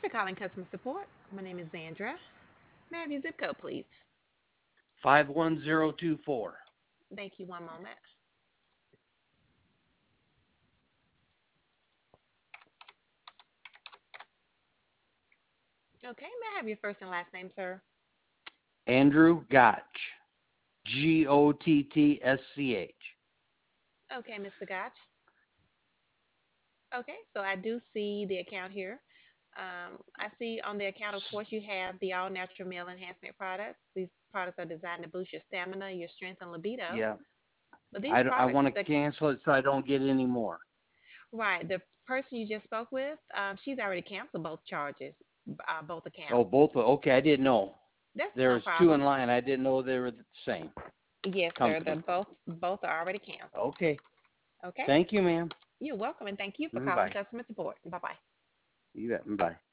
for calling customer support. My name is Zandra. May I have your zip code, please? 51024. Thank you. One moment. Okay, may I have your first and last name, sir? Andrew Gotch. Gottsch. Okay, Mr. Gotch. Okay, so I do see the account here. I see on the account, of course, you have the all natural male enhancement products. These products are designed to boost your stamina, your strength, and libido. Yeah. But these I products, want to cancel it so I don't get any more. right, the person you just spoke with, she's already canceled both charges, both Oh, accounts. both. Okay, I didn't know. That's There no was two problem. in line. I didn't know they were the same Yes, sir. They're company. both are already canceled. Okay. Okay. Thank you, ma'am. You're welcome, and thank you for calling Bye. customer support. Bye bye. You bet. Bye.